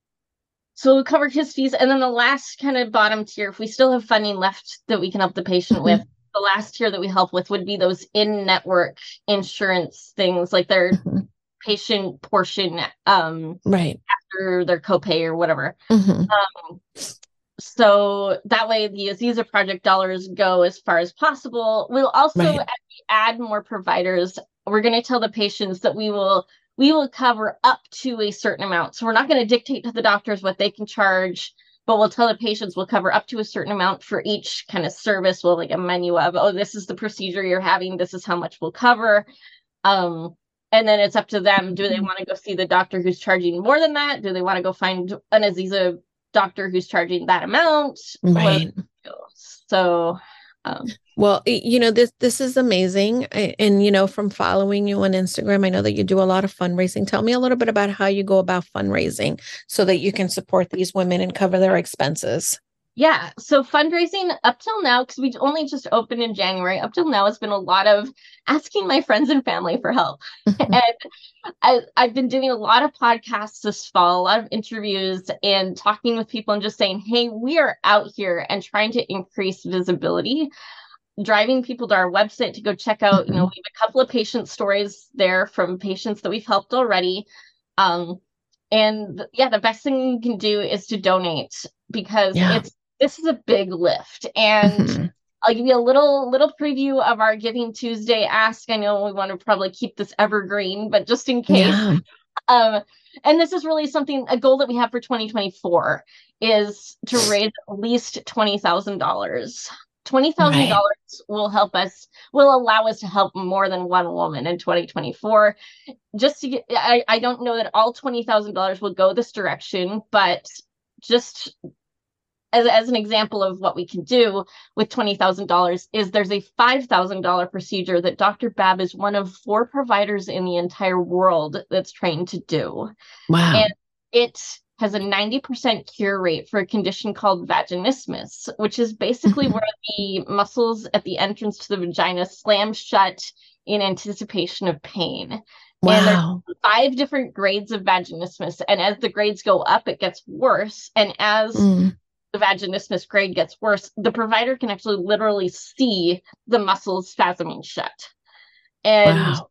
So we'll cover his fees. And then the last kind of bottom tier, if we still have funding left that we can help the patient mm-hmm. with, the last tier that we help with would be those in-network insurance things, like their mm-hmm. patient portion um, right after their copay or whatever. Mm-hmm. Um, so that way the Aziza Project dollars go as far as possible. We'll also, right. as we add more providers, we're going to tell the patients that we will we will cover up to a certain amount. So we're not going to dictate to the doctors what they can charge, but we'll tell the patients we'll cover up to a certain amount for each kind of service. We'll like a menu of, oh, this is the procedure you're having. This is how much we'll cover. Um, and then it's up to them. Do they want to go see the doctor who's charging more than that? Do they want to go find an Aziza doctor who's charging that amount? Right. So, um, well, you know, this this is amazing. And, you know, from following you on Instagram, I know that you do a lot of fundraising. Tell me a little bit about how you go about fundraising so that you can support these women and cover their expenses. Yeah. So fundraising up till now, because we only just opened in January, up till now, has been a lot of asking my friends and family for help. And I, I've been doing a lot of podcasts this fall, a lot of interviews and talking with people and just saying, hey, we are out here and trying to increase visibility, driving people to our website to go check out, you know, we have a couple of patient stories there from patients that we've helped already. Um, and yeah, the best thing you can do is to donate, because yeah. it's, this is a big lift. And mm-hmm. I'll give you a little, little preview of our Giving Tuesday ask. I know we want to probably keep this evergreen, but just in case, yeah. um, and this is really something, a goal that we have for twenty twenty-four is to raise at least twenty thousand dollars. twenty thousand dollars right. will help us, will allow us to help more than one woman in twenty twenty-four. Just to get, I, I don't know that all twenty thousand dollars will go this direction, but just as, as an example of what we can do with twenty thousand dollars is there's a five thousand dollars procedure that Doctor Babb is one of four providers in the entire world that's trained to do. Wow. And it has a ninety percent cure rate for a condition called vaginismus, which is basically where the muscles at the entrance to the vagina slam shut in anticipation of pain. Wow. And there's five different grades of vaginismus. And as the grades go up, it gets worse. And as mm. the vaginismus grade gets worse, the provider can actually literally see the muscles spasming shut. And Wow.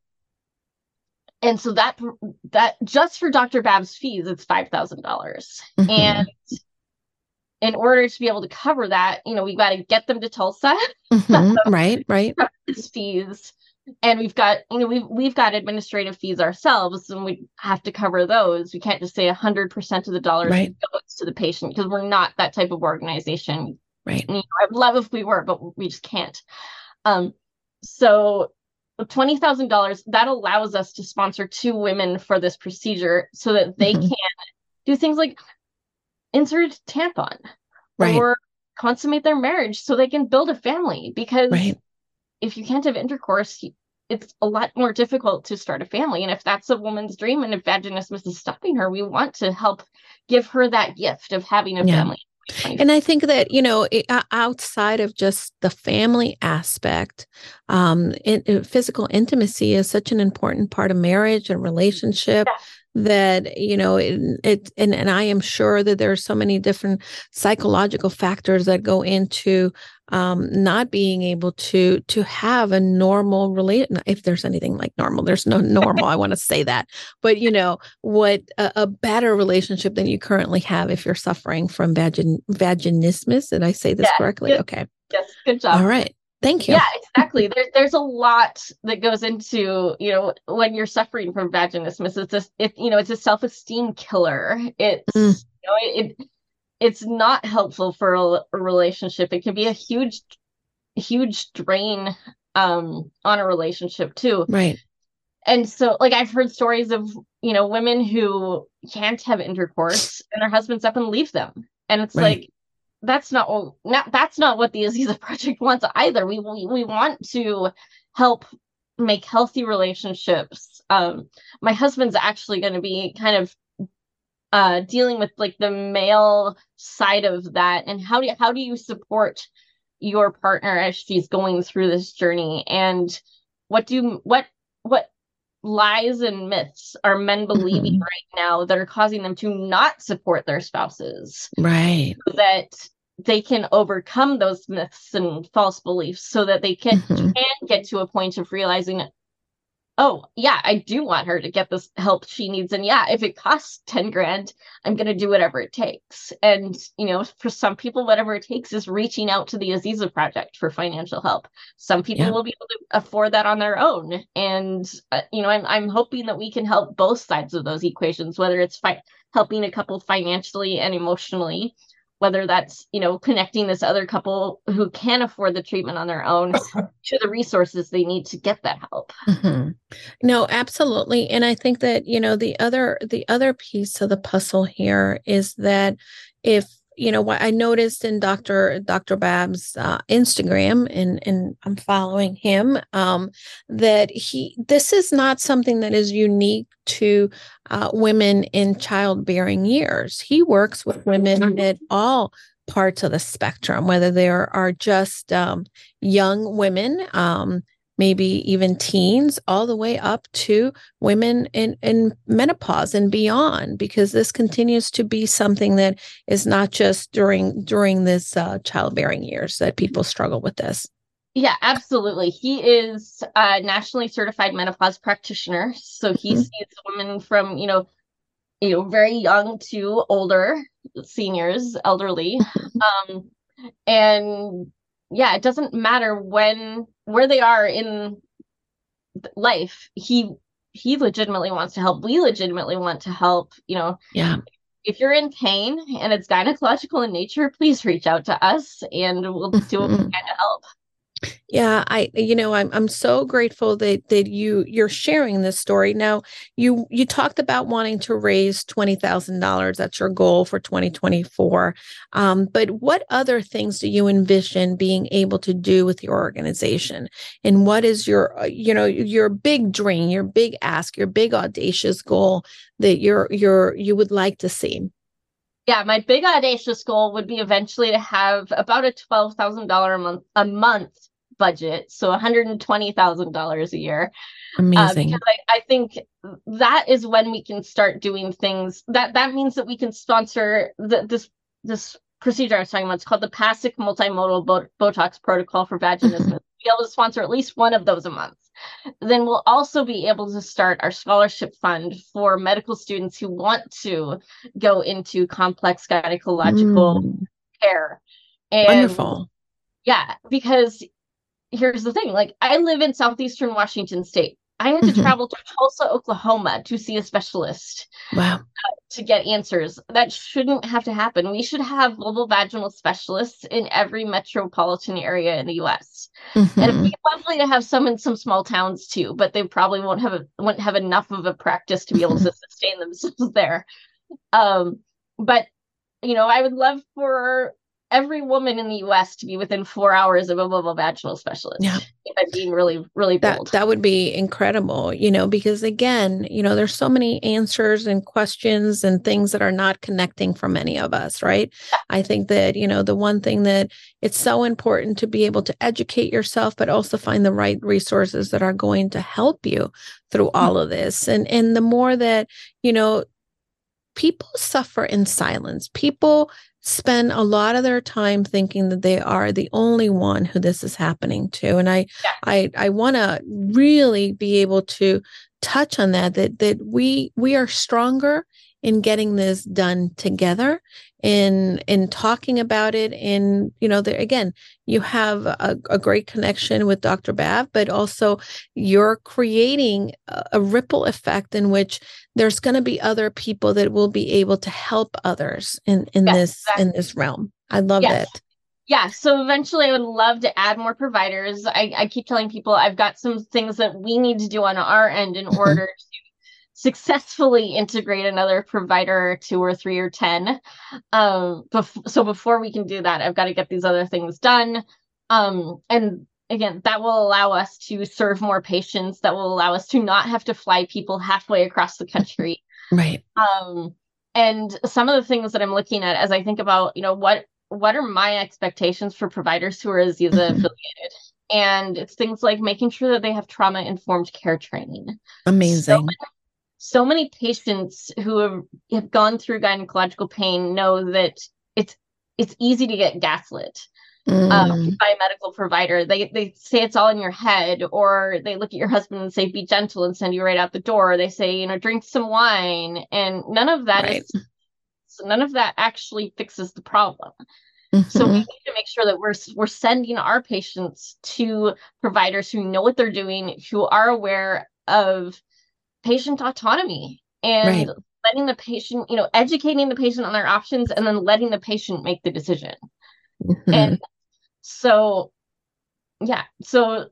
and so that that just for Doctor Babb's fees, it's five thousand dollars. Mm-hmm. And in order to be able to cover that, you know, we've got to get them to Tulsa. Mm-hmm. Right, right. His fees. And we've got, you know, we've, we've got administrative fees ourselves, and we have to cover those. We can't just say one hundred percent of the dollars Right. goes to the patient, because we're not that type of organization. Right. You know, I'd love if we were, but we just can't. Um, so twenty thousand dollars, that allows us to sponsor two women for this procedure so that they Mm-hmm. can do things like insert a tampon, Right. or consummate their marriage so they can build a family. Because Right. if you can't have intercourse, it's a lot more difficult to start a family. And if that's a woman's dream, and if vaginismus is stopping her, we want to help give her that gift of having a Yeah. family. And I think that, you know, it, uh, outside of just the family aspect, um, it, it- physical intimacy is such an important part of marriage and relationship. Yeah. That, you know, it, it and, and I am sure that there are so many different psychological factors that go into um, not being able to to have a normal relation. If there's anything like normal, there's no normal. I want to say that, but you know, what a, a better relationship than you currently have if you're suffering from vagin vaginismus. Did I say this Yeah. correctly? Yes. Okay. Yes, good job. All right. Thank you. Yeah, exactly. There, there's a lot that goes into, you know, when you're suffering from vaginismus. It's a, it, you know, it's a self-esteem killer. It's, Mm. you know, it, it, it's not helpful for a, a relationship. It can be a huge, huge drain um, on a relationship too. Right. And so, like, I've heard stories of, you know, women who can't have intercourse and their husbands up and leave them, and it's Right. like, that's not what not that's not what the Aziza Project wants either. We we, we want to help make healthy relationships. Um, my husband's actually going to be kind of uh, dealing with like the male side of that, and how do you, how do you support your partner as she's going through this journey, and what do what what lies and myths are men believing Mhm. right now that are causing them to not support their spouses, Right. so that they can overcome those myths and false beliefs, so that they can, Mhm. can get to a point of realizing, oh, yeah, I do want her to get this help she needs. And yeah, if it costs ten grand, I'm going to do whatever it takes. And, you know, for some people, whatever it takes is reaching out to the Aziza Project for financial help. Some people Yeah. will be able to afford that on their own. And, uh, you know, I'm, I'm hoping that we can help both sides of those equations, whether it's fi- helping a couple financially and emotionally, whether that's, you know, connecting this other couple who can afford the treatment on their own to the resources they need to get that help. hmm No, absolutely. And I think that, you know, the other the other piece of the puzzle here is that if, you know, what I noticed in Doctor Doctor Babb's uh, Instagram, and and I'm following him, um, that he this is not something that is unique to uh, women in childbearing years. He works with women at all parts of the spectrum, whether there are just um, young women, um, maybe even teens, all the way up to women in, in menopause and beyond, because this continues to be something that is not just during during this uh, childbearing years that people struggle with this. Yeah, absolutely. He is a nationally certified menopause practitioner. So he Mhm. sees women from, you know, you know, very young to older, seniors, elderly. Um, and yeah, it doesn't matter when where they are in life. He he legitimately wants to help. We legitimately want to help. You know, Yeah. if you're in pain and it's gynecological in nature, please reach out to us and we'll do what we Mhm. can to help. Yeah, I you know I'm I'm so grateful that that you you're sharing this story. Now, you you talked about wanting to raise twenty thousand dollars. That's your goal for twenty twenty-four. Um, but what other things do you envision being able to do with your organization? And what is your uh, you know your big dream, your big ask, your big audacious goal that you're you're you would like to see? Yeah, my big audacious goal would be eventually to have about a twelve thousand dollars a month a month budget, so one hundred twenty thousand dollars a year. Uh, Amazing. because I, I think that is when we can start doing things. That that means that we can sponsor the, this this procedure I was talking about. It's called the PASIC Multimodal Bot- Botox Protocol for Vaginismus. We'll be able to sponsor at least one of those a month. Then we'll also be able to start our scholarship fund for medical students who want to go into complex gynecological Mm, care. And wonderful. yeah, because here's the thing, like I live in southeastern Washington state. I had to Mhm. travel to Tulsa, Oklahoma to see a specialist Wow. to get answers. That shouldn't have to happen. We should have vulval vaginal specialists in every metropolitan area in the U S. And it'd Mhm. be lovely to have some in some small towns too, but they probably won't have a, won't have enough of a practice to be able to sustain themselves there. Um, but you know, I would love for every woman in the U S to be within four hours of a vulval vaginal specialist. Yeah. If I'm being really, really That bold. that would be incredible, you know, because again, you know, there's so many answers and questions and things that are not connecting for many of us, right? I think that, you know, the one thing that it's so important to be able to educate yourself, but also find the right resources that are going to help you through all of this. And and the more that, you know, people suffer in silence. People spend a lot of their time thinking that they are the only one who this is happening to. And I Yeah. I I want to really be able to touch on that, that that we we are stronger in getting this done together, in in talking about it. And you know, there again, you have a, a great connection with Doctor Bav, but also you're creating a, a ripple effect in which there's going to be other people that will be able to help others in in Yes, this exactly. in this realm. I love Yes. that. Yeah, so eventually I would love to add more providers. I, I keep telling people I've got some things that we need to do on our end in Mhm. order to successfully integrate another provider or two or three or ten. Um, bef- so before we can do that, I've got to get these other things done. Um, and again, that will allow us to serve more patients. That will allow us to not have to fly people halfway across the country. Right. Um, and some of the things that I'm looking at as I think about, you know, what what are my expectations for providers who are Aziza Mhm. affiliated? And it's things like making sure that they have trauma informed care training. So Amazing. so many patients who have, have gone through gynecological pain know that it's it's easy to get gaslit um, Mm, by a medical provider. They they say it's all in your head, or they look at your husband and say, be gentle, and send you right out the door. They say, you know, drink some wine. And none of that right. is, none of that actually fixes the problem. So we Mhm. need to make sure that we're we're sending our patients to providers who know what they're doing, who are aware of patient autonomy, and Right. letting the patient, you know, educating the patient on their options, and then letting the patient make the decision. And Mhm. so, yeah, so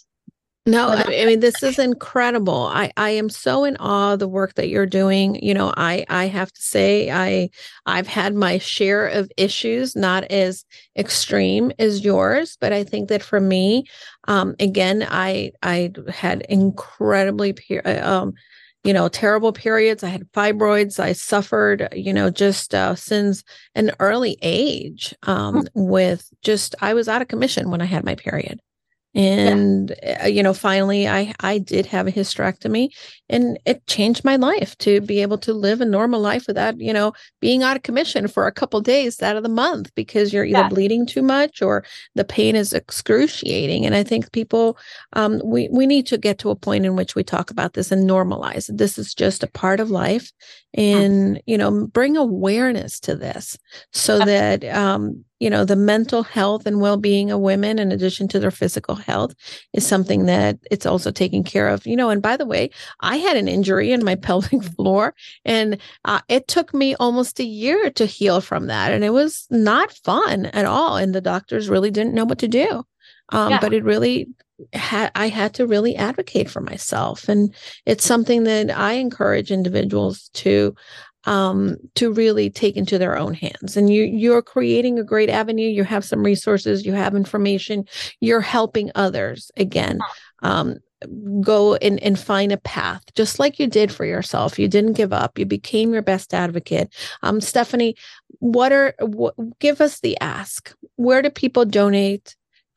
No, I, like, I mean, this is incredible. I, I am so in awe of the work that you're doing. You know, I, I have to say, I, I've had my share of issues, not as extreme as yours, but I think that for me, um, again, I, I had incredibly, pe- uh, um, you know, terrible periods. I had fibroids. I suffered, you know, just uh, since an early age, um, with just, I was out of commission when I had my period. yeah, And uh, you know, finally I I did have a hysterectomy, and it changed my life to be able to live a normal life without, you know, being out of commission for a couple days out of the month, because you're either yeah, bleeding too much or the pain is excruciating. And I think people, um, we we need to get to a point in which we talk about this and normalize it. This is just a part of life, and you know, bring awareness to this so that um, you know, the mental health and well-being of women, in addition to their physical health, is something that it's also taken care of. You know, and by the way, I had an injury in my pelvic floor, and uh, it took me almost a year to heal from that. And it was not fun at all. And the doctors really didn't know what to do. Um, yeah. but it really had, I had to really advocate for myself. And it's something that I encourage individuals to um, to really take into their own hands. And you, you're creating a great avenue. You have some resources, you have information, you're helping others again, um, go and, and find a path, just like you did for yourself. You didn't give up. You became your best advocate. Um, Stephanie, what are, what, give us the ask. Where do people donate?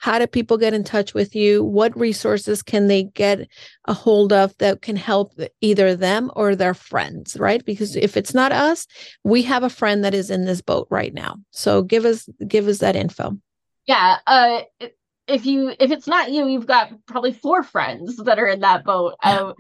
how do people get in touch with you? What resources can they get a hold of that can help either them or their friends, right? Because if it's not us, we have a friend that is in this boat right now. So give us give us that info. Yeah. Uh, if you if it's not you, you've got probably four friends that are in that boat. Yeah. Um,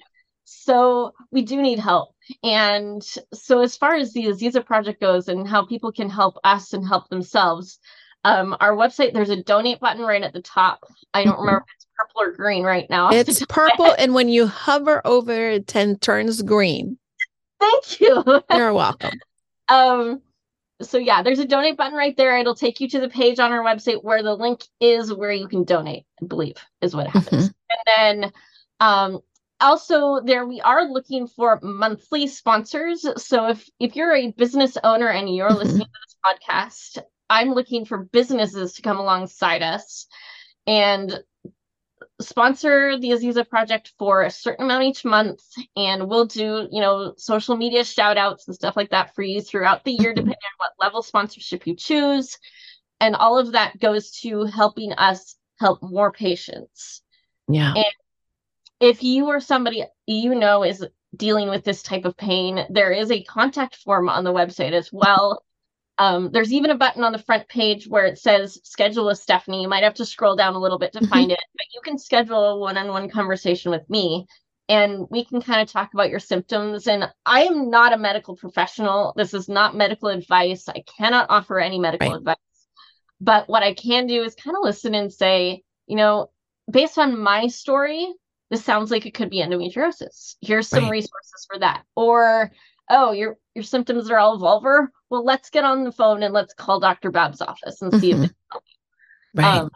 so we do need help. And so as far as the Aziza Project goes and how people can help us and help themselves, um, our website, there's a donate button right at the top. I don't mm-hmm. remember if it's purple or green right now. It's purple. And when you hover over it, then turns green. Thank you. You're welcome. um, so yeah, there's a donate button right there. It'll take you to the page on our website where the link is where you can donate, I believe is what happens. Mm-hmm. And then, um, also, there we are looking for monthly sponsors. So if, if you're a business owner and you're mm-hmm. listening to this podcast, I'm looking for businesses to come alongside us and sponsor the Aziza Project for a certain amount each month. And we'll do, you know, social media shout outs and stuff like that for you throughout the year, mm-hmm. depending on what level sponsorship you choose. And all of that goes to helping us help more patients. Yeah. And if you or somebody you know is dealing with this type of pain, there is a contact form on the website as well. Um, there's even a button on the front page where it says schedule with Stephanie. You might have to scroll down a little bit to mm-hmm. find it, but you can schedule a one-on-one conversation with me and we can kind of talk about your symptoms. And I am not a medical professional. This is not medical advice. I cannot offer any medical right. advice. But what I can do is kind of listen and say, you know, based on my story, this sounds like it could be endometriosis. Here's some right. resources for that. Or, oh, your your symptoms are all vulvar. Well, let's get on the phone and let's call Doctor Babb's office and see mm-hmm. if it's helping. Right. Um,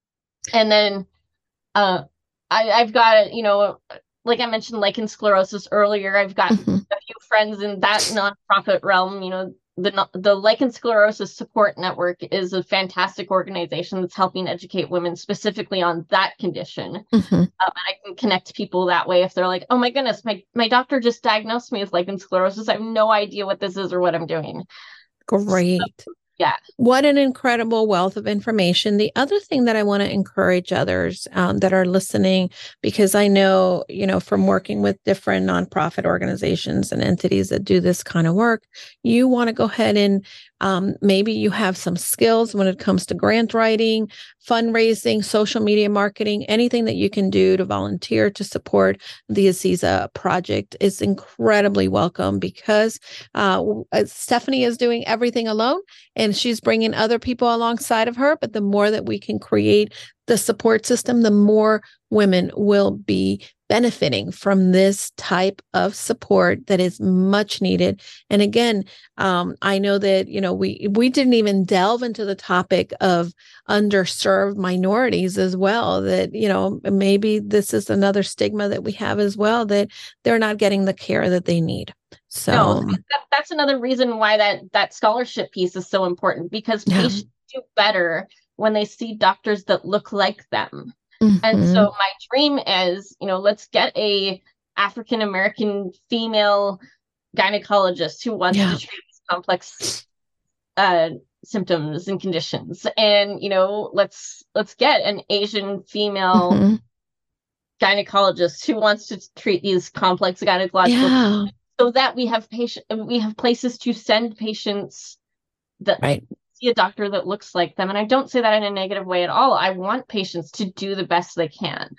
and then uh, I, I've got, you know, like I mentioned, lichen sclerosis earlier. I've got mm-hmm. a few friends in that nonprofit realm. You know, the the Lichen Sclerosis Support Network is a fantastic organization that's helping educate women specifically on that condition. Mm-hmm. Um, and I can connect people that way if they're like, oh my goodness, my, my doctor just diagnosed me with lichen sclerosis. I have no idea what this is or what I'm doing. Great. So, yeah. What an incredible wealth of information. The other thing that I want to encourage others um, that are listening, because I know, you know, from working with different nonprofit organizations and entities that do this kind of work, you want to go ahead and um, maybe you have some skills when it comes to grant writing, fundraising, social media marketing, anything that you can do to volunteer to support the Aziza Project is incredibly welcome because uh, Stephanie is doing everything alone and she's bringing other people alongside of her. But the more that we can create the support system, the more women will be benefiting from this type of support that is much needed. And again, um, I know that, you know, we, we didn't even delve into the topic of underserved minorities as well, that, you know, maybe this is another stigma that we have as well, that they're not getting the care that they need. So no, that, that's another reason why that, that scholarship piece is so important, because yeah. patients do better when they see doctors that look like them. Mm-hmm. And so my dream is, you know, let's get a African American female gynecologist who wants yeah. to treat these complex uh, symptoms and conditions. And, you know, let's let's get an Asian female mm-hmm. gynecologist who wants to treat these complex gynecological yeah. conditions, so that we have patient we have places to send patients that right. see a doctor that looks like them. And I don't say that in a negative way at all. I want patients to do the best they can.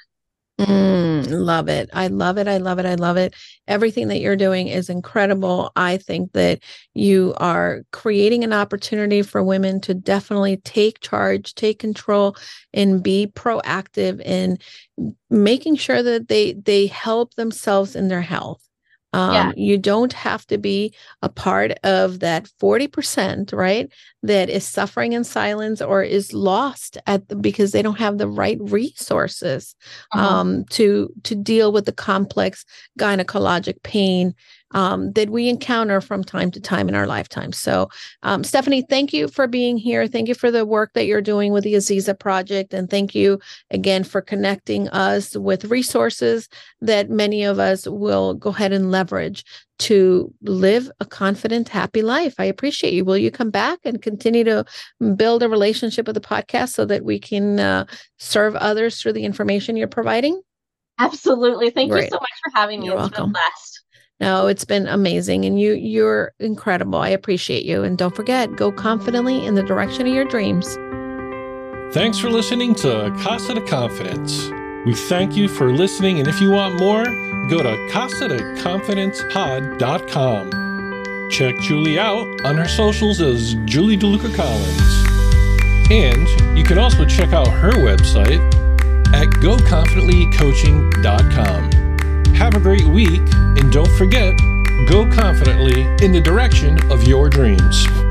Mm, love it. I love it. I love it. I love it. Everything that you're doing is incredible. I think that you are creating an opportunity for women to definitely take charge, take control, and be proactive in making sure that they, they help themselves in their health. Um, yeah. You don't have to be a part of that forty percent, right, that is suffering in silence or is lost at the, because they don't have the right resources uh-huh. um, to to deal with the complex gynecologic pain um, that we encounter from time to time in our lifetime. So, um, Stephanie, thank you for being here. Thank you for the work that you're doing with the Aziza Project. And thank you again for connecting us with resources that many of us will go ahead and leverage to live a confident, happy life. I appreciate you. Will you come back and continue to build a relationship with the podcast so that we can uh, serve others through the information you're providing? Absolutely. Thank Great. you so much for having me. You're It's welcome. been blessed. No, it's been amazing. And you, you're incredible. I appreciate you. And don't forget, go confidently in the direction of your dreams. Thanks for listening to Casa de Confidence. We thank you for listening. And if you want more, go to casa de confidence pod dot com. Check Julie out on her socials as Julie DeLuca Collins. And you can also check out her website at go confidently coaching dot com. Have a great week, and don't forget, go confidently in the direction of your dreams.